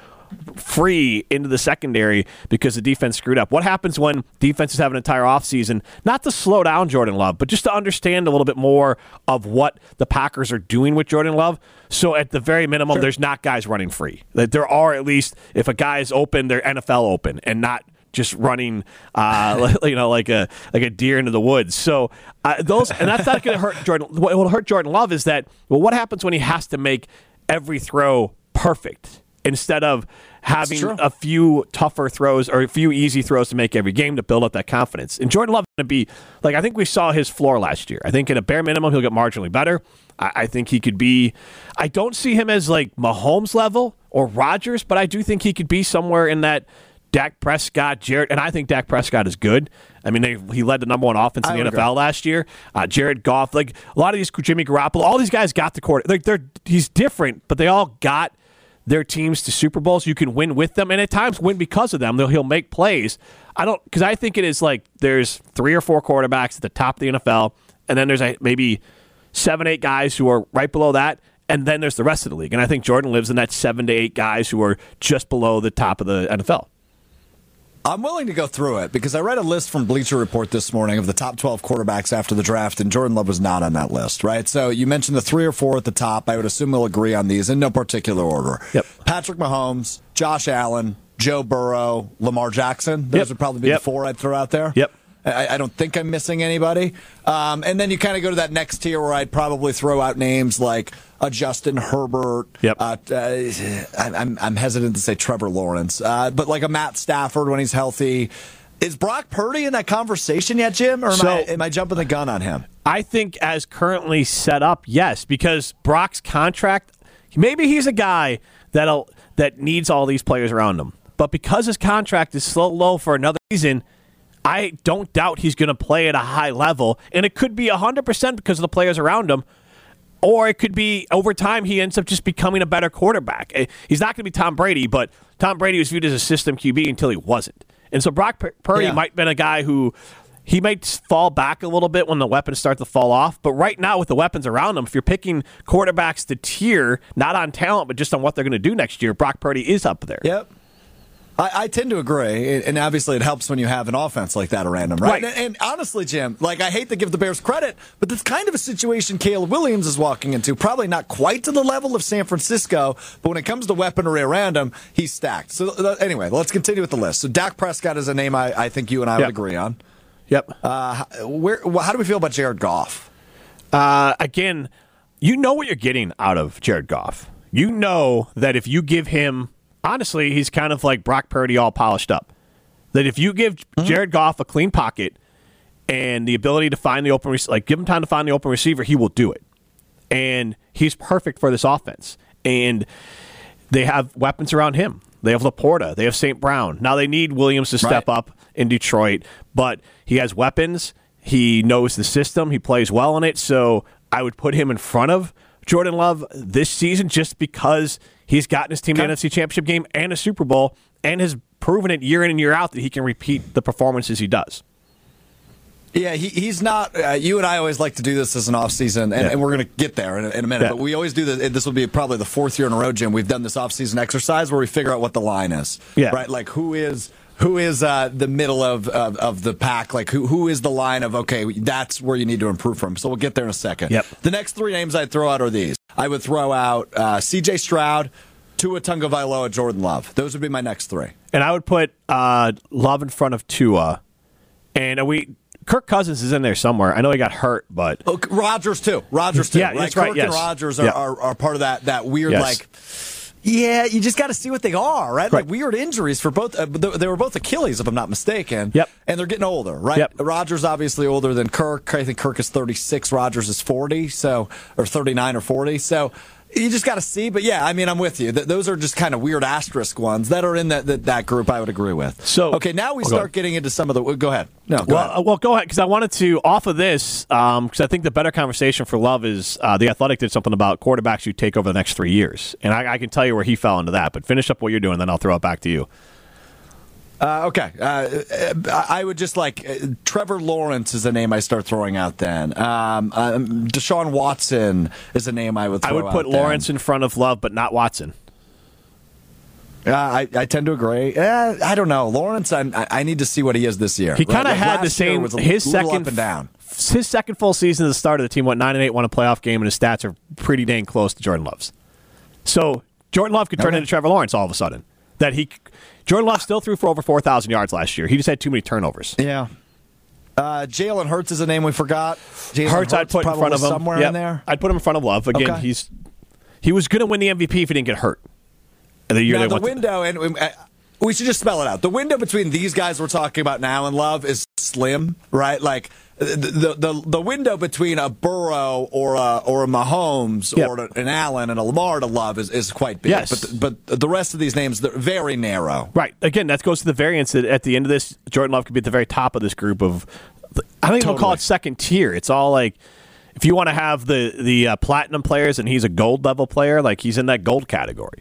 free into the secondary because the defense screwed up? What happens when defenses have an entire offseason, not to slow down Jordan Love, but just to understand a little bit more of what the Packers are doing with Jordan Love? So at the very minimum, sure. there's not guys running free. That there are, at least, if a guy is open, they're N F L open and not just running, uh, you know, like a like a deer into the woods. So uh, those, and that's not going to hurt Jordan. What will hurt Jordan Love is that, well, what happens when he has to make every throw perfect instead of having a few tougher throws or a few easy throws to make every game to build up that confidence? And Jordan Love is going to be like, I think we saw his floor last year. I think at a bare minimum he'll get marginally better. I, I think he could be. I don't see him as like Mahomes level or Rodgers, but I do think he could be somewhere in that. Dak Prescott, Jared, and I think Dak Prescott is good. I mean, they, he led the number one offense in the N F L agree. last year. Uh, Jared Goff, like a lot of these, Jimmy Garoppolo, all these guys got the court. Like they're, he's different, but they all got their teams to Super Bowls. You can win with them, and at times win because of them. They'll, he'll make plays. I don't, because I think it is like there's three or four quarterbacks at the top of the N F L, and then there's a, maybe seven, eight guys who are right below that. And then there's the rest of the league. And I think Jordan lives in that seven to eight guys who are just below the top of the N F L. I'm willing to go through it because I read a list from Bleacher Report this morning of the top twelve quarterbacks after the draft, and Jordan Love was not on that list, right? So you mentioned the three or four at the top. I would assume we'll agree on these in no particular order. Yep. Patrick Mahomes, Josh Allen, Joe Burrow, Lamar Jackson. Those yep. would probably be yep. the four I'd throw out there. Yep. I, I don't think I'm missing anybody. Um, and then you kind of go to that next tier where I'd probably throw out names like a Justin Herbert. Yep. Uh, uh, I'm, I'm hesitant to say Trevor Lawrence, uh, but like a Matt Stafford when he's healthy. Is Brock Purdy in that conversation yet, Jim, or am, so, I, am I jumping the gun on him? I think as currently set up, yes, because Brock's contract, maybe he's a guy that'll that needs all these players around him. But because his contract is so low for another season, I don't doubt he's going to play at a high level. And it could be one hundred percent because of the players around him. Or it could be over time he ends up just becoming a better quarterback. He's not going to be Tom Brady, but Tom Brady was viewed as a system Q B until he wasn't. And so Brock Purdy yeah. might have been a guy who he might fall back a little bit when the weapons start to fall off. But right now with the weapons around him, if you're picking quarterbacks to tier, not on talent, but just on what they're going to do next year, Brock Purdy is up there. Yep. I, I tend to agree, and obviously it helps when you have an offense like that around him, right? right. And, and honestly, Jim, like I hate to give the Bears credit, but that's kind of a situation Caleb Williams is walking into. Probably not quite to the level of San Francisco, but when it comes to weaponry around him, he's stacked. So uh, anyway, let's continue with the list. So Dak Prescott is a name I, I think you and I yep. would agree on. Yep. Uh, where? How do we feel about Jared Goff? Uh, again, you know what you're getting out of Jared Goff. You know that if you give him... Honestly, he's kind of like Brock Purdy all polished up. That if you give mm-hmm. Jared Goff a clean pocket and the ability to find the open, like give him time to find the open receiver, he will do it. And he's perfect for this offense. And they have weapons around him. They have Laporta. They have Saint Brown. Now they need Williams to step right. up in Detroit, but he has weapons. He knows the system. He plays well in it. So I would put him in front of Jordan Love this season just because he's gotten his team to the N F C Championship game and a Super Bowl and has proven it year in and year out that he can repeat the performances he does. Yeah, he, he's not. Uh, you and I always like to do this as an offseason, and, yeah. and we're going to get there in a, in a minute. Yeah. But we always do this. This will be probably the fourth year in a row, Jim. We've done this offseason exercise where we figure out what the line is. Yeah. Right? Like, who is who is uh, the middle of, of of the pack? Like, who who is the line of, okay, that's where you need to improve from. So we'll get there in a second. Yep. The next three names I'd throw out are these. I would throw out uh, C J Stroud, Tua Tagovailoa, Jordan Love. Those would be my next three. And I would put uh, Love in front of Tua. And are we... Kirk Cousins is in there somewhere. I know he got hurt, but oh, Rodgers too. Rodgers too. Yeah, right? that's Kirk right. Yes. and Rodgers are, yeah. are, are part of that that weird yes. like. Yeah, you just got to see what they are, right? right? Like weird injuries for both. Uh, they were both Achilles, if I'm not mistaken. Yep. And they're getting older, right? Yep. Rodgers obviously older than Kirk. I think Kirk is thirty-six. Rodgers is forty, so or thirty-nine or forty. So. You just got to see, but yeah, I mean, I'm with you. Th- those are just kind of weird asterisk ones that are in that that, that group. I would agree with. So okay, now we oh, start getting into some of the. Go ahead. No, go well, ahead. Uh, well, go ahead because I wanted to off of this because um, I think the better conversation for Love is uh, the Athletic did something about quarterbacks you take over the next three years, and I, I can tell you where he fell into that. But finish up what you're doing, and then I'll throw it back to you. Uh, okay. Uh, I would just like uh, Trevor Lawrence is a name I start throwing out then. Um, um, Deshaun Watson is a name I would throw I would put out Lawrence then. in front of Love, but not Watson. Uh, I, I tend to agree. Uh, I don't know. Lawrence, I, I need to see what he is this year. He kind of right? Like had the last year same. was a His little second up and down. His second full season at the start of the team went nine and eight, won a playoff game, and his stats are pretty dang close to Jordan Love's. So Jordan Love could turn Okay. into Trevor Lawrence all of a sudden. That he, Jordan Love still threw for over four thousand yards last year. He just had too many turnovers. Yeah. Uh, Jalen Hurts is a name we forgot. Jalen Hurts, I'd put in probably front of him. somewhere Yep. in there. I'd put him in front of Love again. Okay. He's he was going to win the M V P if he didn't get hurt. The year Now, they the went to- window, and uh, we should just spell it out. The window between these guys we're talking about now and Love is slim, right? Like the the the, the window between a Burrow or a or a Mahomes Yep. or an Allen and a Lamar to Love is, is quite big. Yes. But but the rest of these names they're very narrow. Right. Again, that goes to the variance that at the end of this, Jordan Love could be at the very top of this group of. I don't even Totally. call it second tier. It's all like if you want to have the the uh, platinum players and he's a gold level player, like he's in that gold category.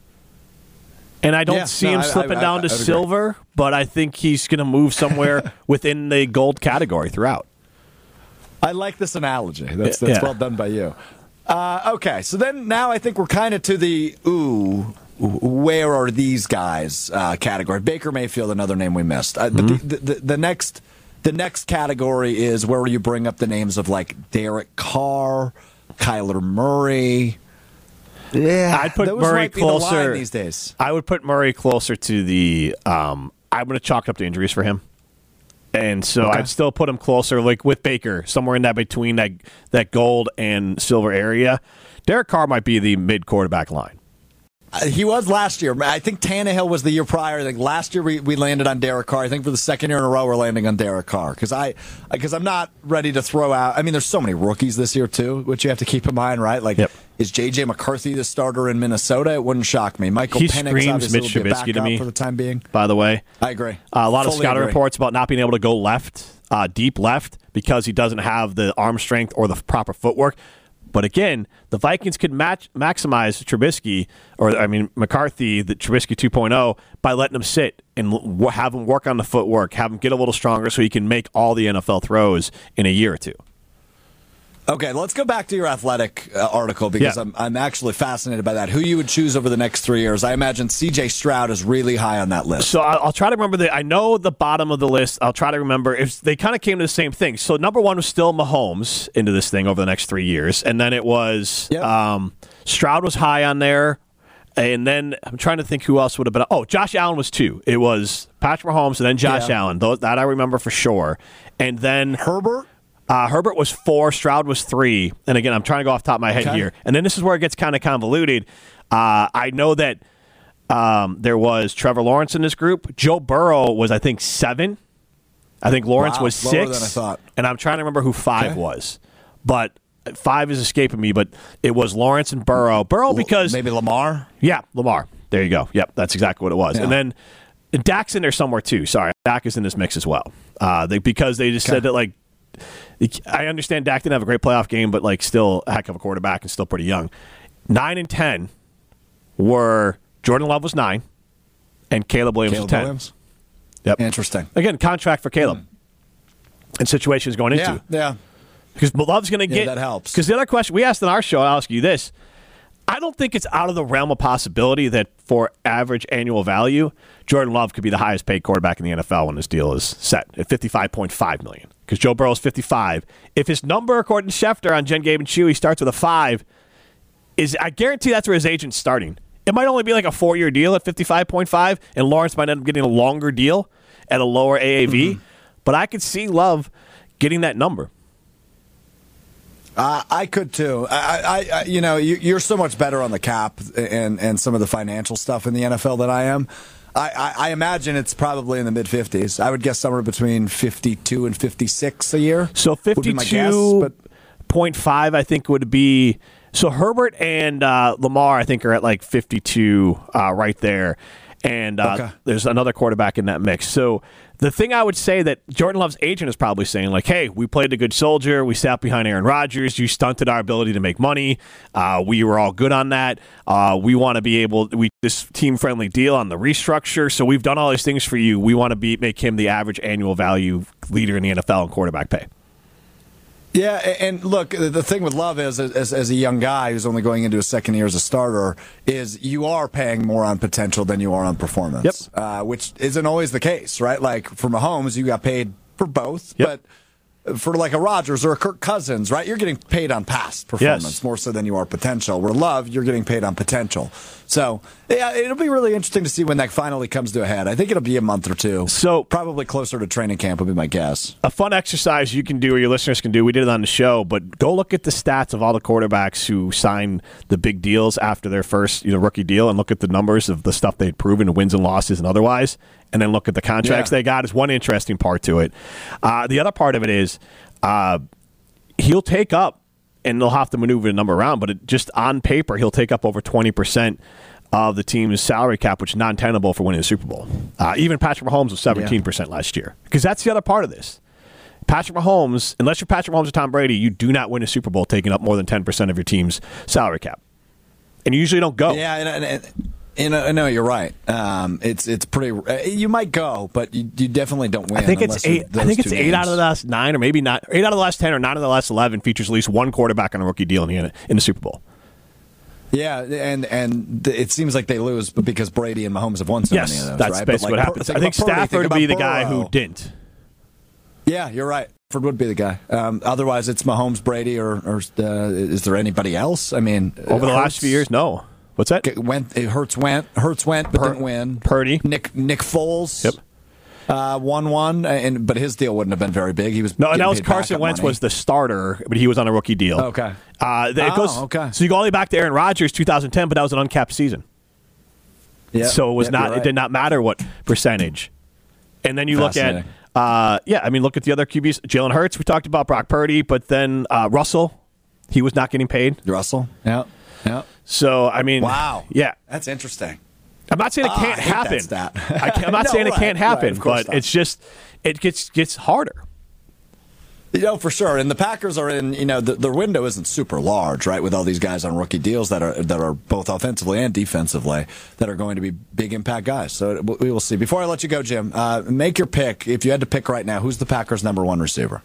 And I don't Yeah, see no, him I- slipping I- down I- to I would agree. silver, but I think he's going to move somewhere within the gold category throughout. I like this analogy. That's that's Yeah. well done by you. Uh, okay, so then now I think we're kind of to the ooh. Where are these guys uh, category? Baker Mayfield, another name we missed. Uh, Mm-hmm. But the, the, the next, the next category is where you bring up the names of like Derek Carr, Kyler Murray. Yeah, I'd put those Murray might be the line closer these days. I would put Murray closer to the. Um, I'm going to chalk up the injuries for him, and so Okay. I'd still put him closer, like with Baker, somewhere in that between that that gold and silver area. Derek Carr might be the mid quarterback line. Uh, He was last year. I think Tannehill was the year prior. I think last year we, we landed on Derek Carr. I think for the second year in a row we're landing on Derek Carr because I because I'm not ready to throw out. I mean, there's so many rookies this year too, which you have to keep in mind, right? Like, Yep. is J J McCarthy the starter in Minnesota? It wouldn't shock me. Michael He Penix screams obviously Mitch will be a Trubisky to backup me. for the time being. By the way, I agree. Uh, a lot of Fully scouting agree. reports about not being able to go left, uh, deep left, because he doesn't have the arm strength or the proper footwork. But again, the Vikings could match, maximize Trubisky, or I mean McCarthy, the Trubisky two point oh, by letting him sit and l- have him work on the footwork, have him get a little stronger so he can make all the N F L throws in a year or two. Okay, let's go back to your athletic uh, article because Yeah. I'm I'm actually fascinated by that. Who you would choose over the next three years? I imagine C J Stroud is really high on that list. So I'll, I'll try to remember the. I know the bottom of the list. I'll try to remember if they kind of came to the same thing. So number one was still Mahomes into this thing over the next three years, and then it was Yep. um, Stroud was high on there, and then I'm trying to think who else would have been. Oh, Josh Allen was two. It was Patrick Mahomes and then Josh Yeah. Allen. Those, that I remember for sure. And then Herbert. uh, Herbert was four, Stroud was three. And again, I'm trying to go off the top of my head Okay. here. And then this is where it gets kind of convoluted. Uh, I know that um, there was Trevor Lawrence in this group. Joe Burrow was, I think, seven. I think Lawrence Wow, was lower six. than I thought. And I'm trying to remember who five Okay. was. But five is escaping me. But it was Lawrence and Burrow. Burrow because maybe Lamar. yeah, Lamar. There you go. Yep, that's exactly what it was. Yeah. And then Dak's in there somewhere too. Sorry, Dak is in this mix as well. Uh, they, because they just Okay. said that like, I understand Dak didn't have a great playoff game, but like still a heck of a quarterback and still pretty young. Nine and ten were Jordan Love was nine, and Caleb Williams Caleb is ten. Williams? Yep. Interesting. Again, contract for Caleb. Mm. And situations going into. Yeah, yeah. Because Love's going to get. Yeah, that helps. Because the other question we asked in our show, I'll ask you this. I don't think it's out of the realm of possibility that for average annual value, Jordan Love could be the highest paid quarterback in the N F L when this deal is set at fifty-five point five million dollars. Because Joe Burrow's fifty-five. If his number, according to Schefter on Jen, Gabe, and Chewy, starts with a five, is I guarantee that's where his agent's starting. It might only be like a four-year deal at fifty-five point five, and Lawrence might end up getting a longer deal at a lower A A V. Mm-hmm. But I could see Love getting that number. Uh, I could too. I, I, I you know, you, you're so much better on the cap and and some of the financial stuff in the N F L than I am. I, I, I imagine it's probably in the mid fifties. I would guess somewhere between fifty-two and fifty-six a year. So fifty-two point five, I think, would be. So Herbert and uh, Lamar, I think, are at like fifty-two uh, right there. And uh, okay. There's another quarterback in that mix. So the thing I would say that Jordan Love's agent is probably saying, like, hey, we played a good soldier. We sat behind Aaron Rodgers. You stunted our ability to make money. Uh, we were all good on that. Uh, we want to be able we this team-friendly deal on the restructure. So we've done all these things for you. We want to be make him the average annual value leader in the N F L in quarterback pay. Yeah, and look, the thing with Love is, as, as a young guy who's only going into his second year as a starter, is you are paying more on potential than you are on performance, yep. uh, which isn't always the case, right? Like for Mahomes, you got paid for both, yep. but for like a Rodgers or a Kirk Cousins, right? You're getting paid on past performance yes. more so than you are potential. Where Love, you're getting paid on potential. So yeah, it'll be really interesting to see when that finally comes to a head. I think it'll be a month or two. So probably closer to training camp would be my guess. A fun exercise you can do, or your listeners can do. We did it on the show, but go look at the stats of all the quarterbacks who signed the big deals after their first, you know, rookie deal, and look at the numbers of the stuff they'd proven, the wins and losses, and otherwise, and then look at the contracts yeah. they got. Is one interesting part to it. Uh, the other part of it is. Uh, he'll take up, and they'll have to maneuver the number around, but it, just on paper, he'll take up over twenty percent of the team's salary cap, which is non-tenable for winning the Super Bowl. Uh, even Patrick Mahomes was seventeen percent yeah. last year. Because that's the other part of this. Patrick Mahomes, unless you're Patrick Mahomes or Tom Brady, you do not win a Super Bowl taking up more than ten percent of your team's salary cap. And you usually don't go. Yeah, and, and, and You know, no, you're right. Um, it's it's pretty. Uh, you might go, but you, you definitely don't win. I think it's eight. I think it's eight games. out of the last nine, or maybe not. Eight out of the last ten, or nine out of the last eleven features at least one quarterback on a rookie deal in the in the Super Bowl. Yeah, and and it seems like they lose, but because Brady and Mahomes have won so yes, many of those. That's right? basically like, what happens. think I think Purdy, Stafford think would be the Burrow. guy who didn't. Yeah, you're right. Stafford would be the guy. Um, otherwise, it's Mahomes, Brady, or, or uh, is there anybody else? I mean, over the Hurts, last few years, no. What's that? Went it Hurts went Hurts went but Pur- didn't win. Purdy, Nick Nick Foles. Yep. Uh, won one, and but his deal wouldn't have been very big. He was no, and that was paid Carson Wentz money. was the starter, but he was on a rookie deal. Okay. Uh, it oh, goes, okay. So you go all the way back to Aaron Rodgers, two thousand ten, but that was an uncapped season. Yeah. So it was yep, not. right. It did not matter what percentage. And then you look at, uh, yeah, I mean, look at the other Q Bs. Jalen Hurts, we talked about Brock Purdy, but then uh, Russell, he was not getting paid. Russell, yeah, yeah. So I mean, wow, yeah, that's interesting. I'm not saying it can't oh, I hate happen. That stat. I can't, I'm not no, saying right, it can't happen, right, but not. it's just it gets gets harder. You know, for sure. And the Packers are in, you know, the, their window isn't super large, right, with all these guys on rookie deals that are that are both offensively and defensively that are going to be big impact guys. So we will see. Before I let you go, Jim, uh, make your pick. If you had to pick right now, who's the Packers' number one receiver?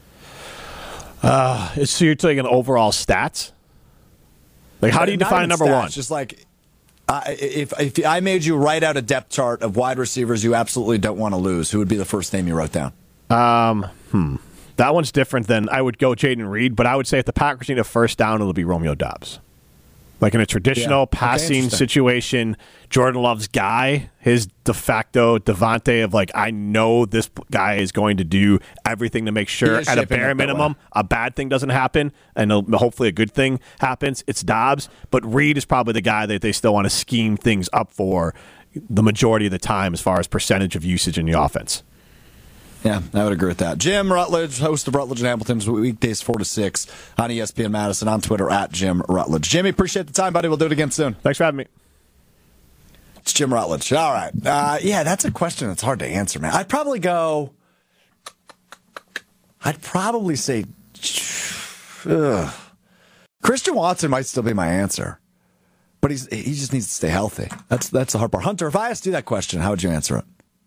Uh, so you're taking overall stats? Like, how do you Not define even number stats, one? Just like, uh, if, if I made you write out a depth chart of wide receivers you absolutely don't want to lose, who would be the first name you wrote down? Um, hmm. That one's different than I would go Jaden Reed, but I would say if the Packers need a first down, it'll be Romeo Doubs. Like in a traditional yeah. passing okay, situation, Jordan Love's guy, his de facto Devontae of like, I know this guy is going to do everything to make sure at a bare minimum a bad thing doesn't happen and hopefully a good thing happens. It's Doubs, but Reed is probably the guy that they still want to scheme things up for the majority of the time as far as percentage of usage in the offense. Yeah, I would agree with that. Jim Rutledge, host of Rutledge and Hamilton's weekdays four to six on E S P N Madison, on Twitter at Jim Rutledge. Jimmy, appreciate the time, buddy. We'll do it again soon. Thanks for having me. It's Jim Rutledge. All right. Uh, yeah, that's a question that's hard to answer, man. I'd probably go, I'd probably say, ugh. Christian Watson might still be my answer. but he's he just needs to stay healthy. That's that's the hard part. Hunter, if I asked you that question, how would you answer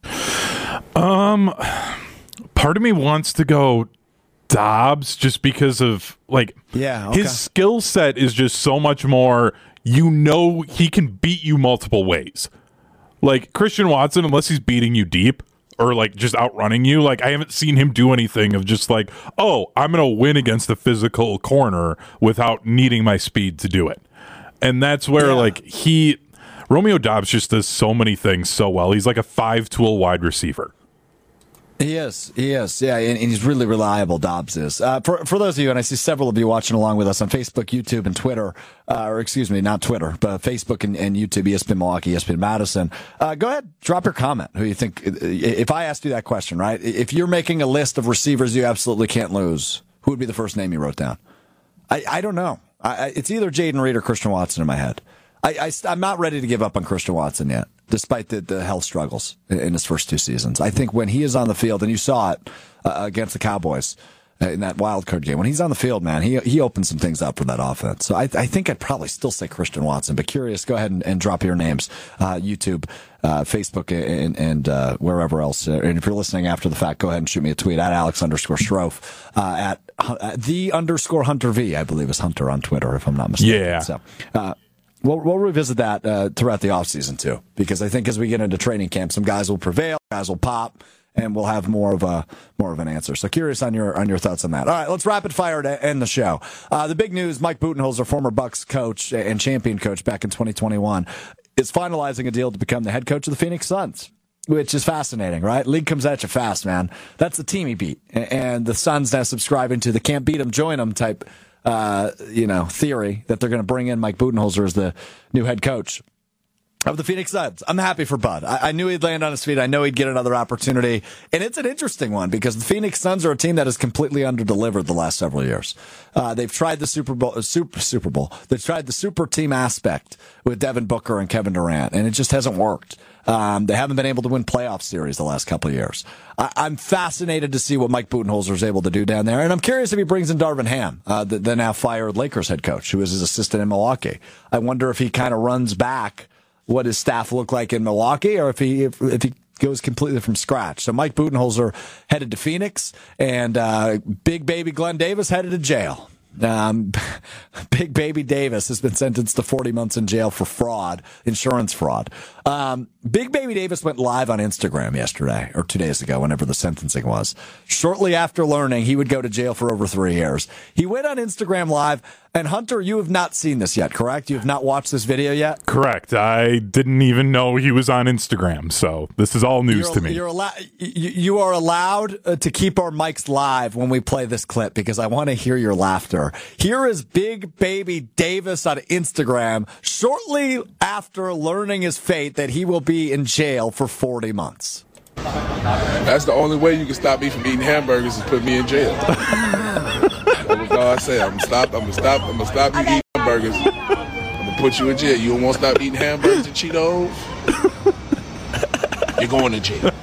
it? Um, part of me wants to go Dobbs just because of like yeah, okay. his skill set is just so much more. You know, he can beat you multiple ways. Like Christian Watson, unless he's beating you deep or like just outrunning you, like I haven't seen him do anything of just like, oh, I'm going to win against a physical corner without needing my speed to do it. And that's where yeah. like he, Romeo Dobbs just does so many things so well. He's like a five-tool wide receiver. He is. He is. Yeah, and, and he's really reliable, Dobbs is. Uh, for for those of you, and I see several of you watching along with us on Facebook, YouTube, and Twitter, uh, or excuse me, not Twitter, but Facebook and, and YouTube, E S P N Milwaukee, E S P N Madison. Uh, go ahead, drop your comment. Who you think, if I asked you that question, right? If you're making a list of receivers you absolutely can't lose, who would be the first name you wrote down? I, I don't know. I, I, it's either Jaden Reed or Christian Watson in my head. I, I, I'm not ready to give up on Christian Watson yet, despite the, the health struggles in his first two seasons. I think when he is on the field, and you saw it uh, against the Cowboys in that wild card game, when he's on the field, man, he he opens some things up for that offense. So I, I think I'd probably still say Christian Watson, but curious, go ahead and, and drop your names, uh, YouTube, uh, Facebook, and, and uh, wherever else. And if you're listening after the fact, go ahead and shoot me a tweet at Alex underscore Strofe, uh, at, at the underscore Hunter V, I believe is Hunter on Twitter, if I'm not mistaken. Yeah. So, uh, We'll, we'll revisit that uh, throughout the offseason, too, because I think as we get into training camp, some guys will prevail, guys will pop, and we'll have more of a more of an answer. So curious on your on your thoughts on that. All right, let's rapid fire to end the show. Uh, the big news, Mike Budenholzer, former Bucks coach and champion coach back in twenty twenty-one, is finalizing a deal to become the head coach of the Phoenix Suns, which is fascinating, right? League comes at you fast, man. That's the team he beat. And the Suns now subscribing to the can't beat him, join him type Uh, you know, theory that they're going to bring in Mike Budenholzer as the new head coach of the Phoenix Suns. I'm happy for Bud. I, I knew he'd land on his feet. I know he'd get another opportunity. And it's an interesting one because the Phoenix Suns are a team that has completely underdelivered the last several years. Uh, they've tried the Super Bowl, uh, Super, Super Bowl. They've tried the super team aspect with Devin Booker and Kevin Durant, and it just hasn't worked. Um, they haven't been able to win playoff series the last couple of years. I, I'm fascinated to see what Mike Budenholzer is able to do down there, and I'm curious if he brings in Darvin Ham, uh, the, the now fired Lakers head coach, who is his assistant in Milwaukee. I wonder if he kind of runs back what his staff look like in Milwaukee, or if he if, if he goes completely from scratch. So Mike Budenholzer headed to Phoenix, and uh, Big Baby Glenn Davis headed to jail. Um, Big Baby Davis has been sentenced to forty months in jail for fraud, insurance fraud. Um, Big Baby Davis went live on Instagram yesterday, or two days ago, whenever the sentencing was. Shortly after learning he would go to jail for over three years, he went on Instagram Live. And Hunter, you have not seen this yet, correct? You have not watched this video yet? Correct. I didn't even know he was on Instagram, so this is all news you're, to me. You're allo- you, you are allowed uh, to keep our mics live when we play this clip because I want to hear your laughter. Here is Big Baby Davis on Instagram shortly after learning his fate that he will be in jail for forty months. That's the only way you can stop me from eating hamburgers is put me in jail. That's all I say. I'm gonna stop. I'm gonna stop. I'm gonna stop you eating hamburgers. I'm gonna put you in jail. You don't want to stop eating hamburgers and Cheetos? You're going to jail.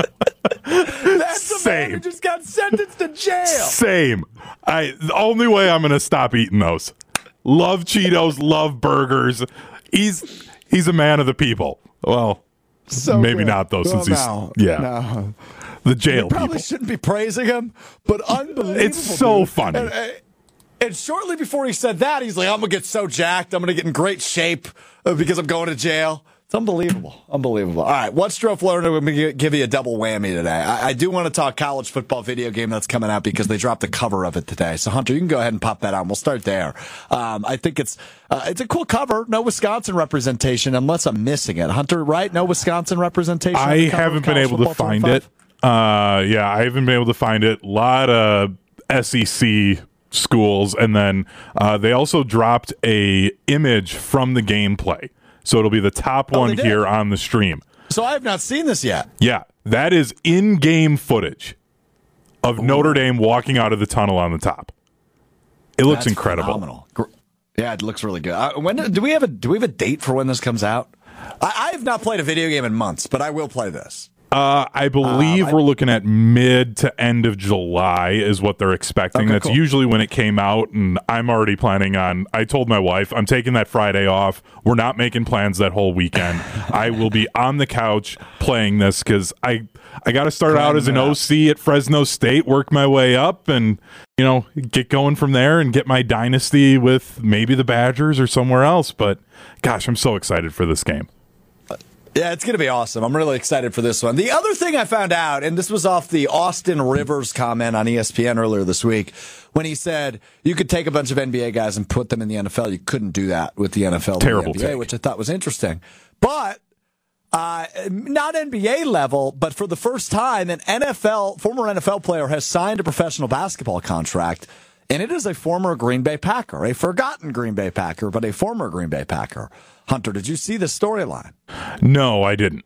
That's the Same. man who just got sentenced to jail. Same. I. The only way I'm gonna stop eating those. Love Cheetos. Love burgers. He's he's a man of the people. Well. So maybe good. not though, since well, he's no, yeah, no. the jail you probably people. Shouldn't be praising him, but unbelievable. It's so dude. funny. And, and shortly before he said that, he's like, "I'm gonna get so jacked. I'm gonna get in great shape because I'm going to jail." It's unbelievable, unbelievable. All right, what's Strofe learned? We're gonna give you a double whammy today. I, I do want to talk college football video game that's coming out because they dropped the cover of it today. So Hunter, you can go ahead and pop that on. We'll start there. Um, I think it's uh, it's a cool cover. No Wisconsin representation, unless I'm missing it. Hunter, right? No Wisconsin representation. I haven't been able to find it. Uh, yeah, I haven't been able to find it. A lot of S E C schools, and then uh, they also dropped a image from the gameplay. So it'll be the top oh, one here on the stream. So I have not seen this yet. Yeah, that is in-game footage of Ooh. Notre Dame walking out of the tunnel on the top. It looks That's incredible. Phenomenal. Yeah, it looks really good. Uh, when do we have a do we have a date for when this comes out? I, I have not played a video game in months, but I will play this. Uh, I believe Um, we're looking at mid to end of July is what they're expecting. Okay, That's cool. usually when it came out, and I'm already planning on. I told my wife I'm taking that Friday off. We're not making plans that whole weekend. I will be on the couch playing this because I I got to start out as an O C at Fresno State, work my way up, and you know get going from there and get my dynasty with maybe the Badgers or somewhere else. But gosh, I'm so excited for this game. Yeah, it's going to be awesome. I'm really excited for this one. The other thing I found out, and this was off the Austin Rivers comment on E S P N earlier this week, when he said you could take a bunch of N B A guys and put them in the N F L. You couldn't do that with the N F L. Terrible and the N B A, take. which I thought was interesting. But uh, not N B A level, but for the first time, an N F L, former N F L player has signed a professional basketball contract, and it is a former Green Bay Packer, a forgotten Green Bay Packer, but a former Green Bay Packer. Hunter, did you see the storyline? No, I didn't.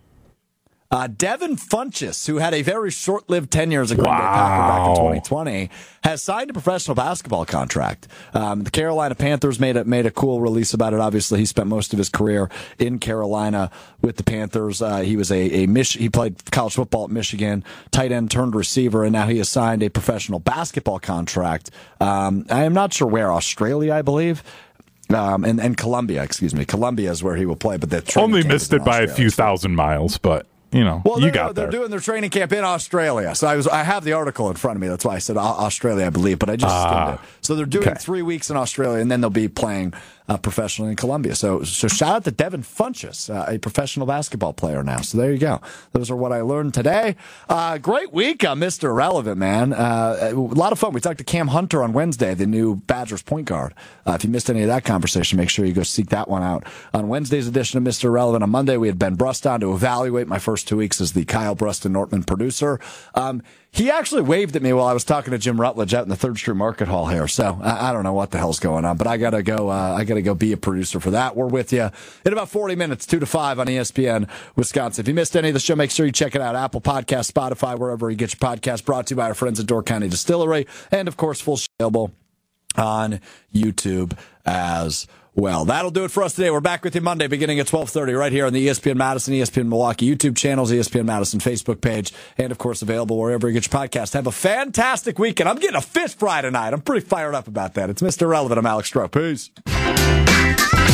Uh, Devin Funchess, who had a very short-lived tenure as a Green Bay Wow. Packer back in twenty twenty, has signed a professional basketball contract. Um, the Carolina Panthers made a, made a cool release about it. Obviously, he spent most of his career in Carolina with the Panthers. Uh, he was a, a Mich- he played college football at Michigan, tight end turned receiver, and now he has signed a professional basketball contract. Um, I am not sure where, Australia, I believe. Um, and, and Colombia, excuse me. Colombia is where he will play, but the training Only camp missed is in it by a Australia, few so- thousand miles, but you know, Well, you they're, got they're there. doing their training camp in Australia. So I was, I have the article in front of me. That's why I said Au- Australia, I believe, but I just skimmed it. So they're doing okay. three weeks in Australia, and then they'll be playing uh, professionally in Colombia. So, so shout out to Devin Funchess, uh, a professional basketball player now. So there you go. Those are what I learned today. Uh, great week on Mister Irrelevant, man. Uh, a lot of fun. We talked to Cam Hunter on Wednesday, the new Badgers point guard. Uh, if you missed any of that conversation, make sure you go seek that one out. On Wednesday's edition of Mister Irrelevant, on Monday, we had Ben Brust on to evaluate my first two weeks as the Kyle Brust and Nortman producer. Um, he actually waved at me while I was talking to Jim Rutledge out in the Third Street Market Hall here. So I, I don't know what the hell's going on, but I gotta go. Uh, I gotta go be a producer for that. We're with you in about forty minutes, two to five on E S P N Wisconsin. If you missed any of the show, make sure you check it out. Apple Podcast, Spotify, wherever you get your podcast. Brought to you by our friends at Door County Distillery, and of course, full available on YouTube as well. That'll do it for us today. We're back with you Monday beginning at twelve thirty right here on the E S P N Madison, E S P N Milwaukee YouTube channels, E S P N Madison Facebook page, and of course available wherever you get your podcast. Have a fantastic weekend. I'm getting a fish fry tonight. I'm pretty fired up about that. It's Mister Irrelevant. I'm Alex Stroh. Peace.